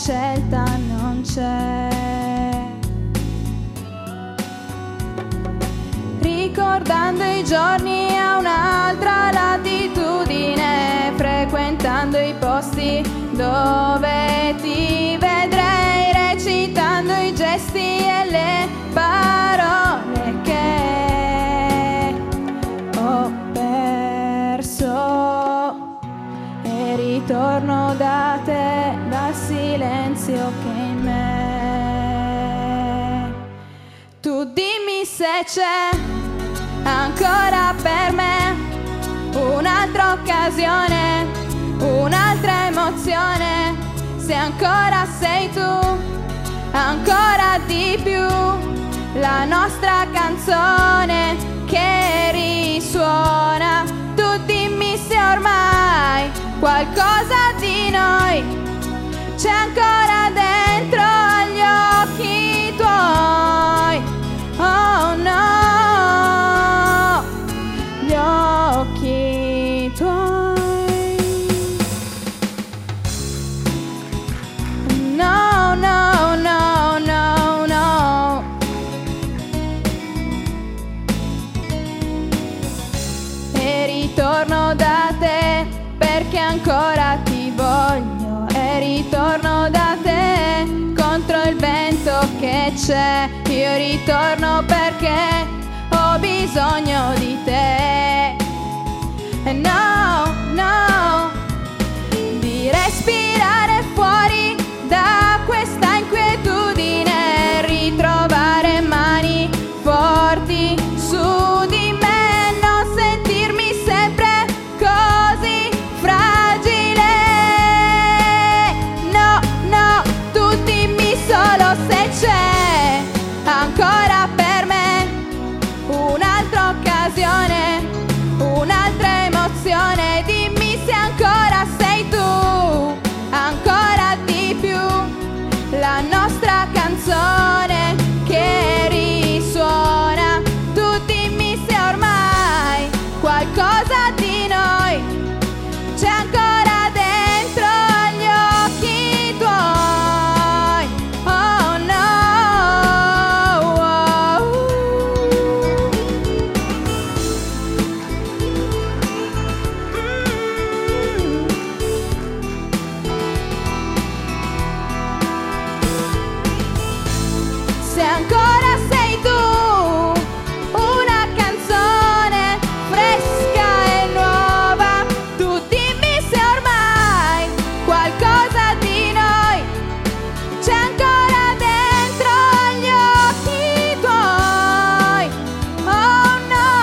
scelta non c'è. Ricordando i giorni a un'altra latitudine, frequentando i posti dove ti vedrei, recitando i gesti e le parole che ho perso, e ritorno da te, dal silenzio che è in me. Tu dimmi se c'è ancora per me un'altra occasione, un'altra emozione, se ancora sei tu, ancora di più, la nostra canzone che risuona. Tu dimmi se ormai qualcosa di noi c'è ancora dentro agli occhi tuoi. Oh no, gli occhi tuoi. No, no, no, no, no. E ritorno da te perché ancora ti voglio, e ritorno da te contro il vento che c'è. Io ritorno perché ho bisogno di te. No, no, di respirare fuori da questa inquietudine, ritrovare mani forti su di me, non sentirmi sempre così fragile. No, no, tu dimmi solo se c'è ancora per me un'altra occasione, un'altra emozione. Dimmi se ancora sei tu, ancora di più, la nostra canzone che risuona. Tu dimmi se ormai qualcosa di noi c'è ancora dentro agli occhi tuoi. Oh no, se ancora sei tu, una canzone fresca e nuova. Tu dimmi se ormai qualcosa di noi c'è ancora dentro agli occhi tuoi. Oh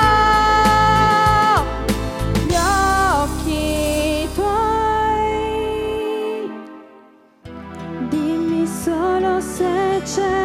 no, gli occhi tuoi. Dimmi solo se c'è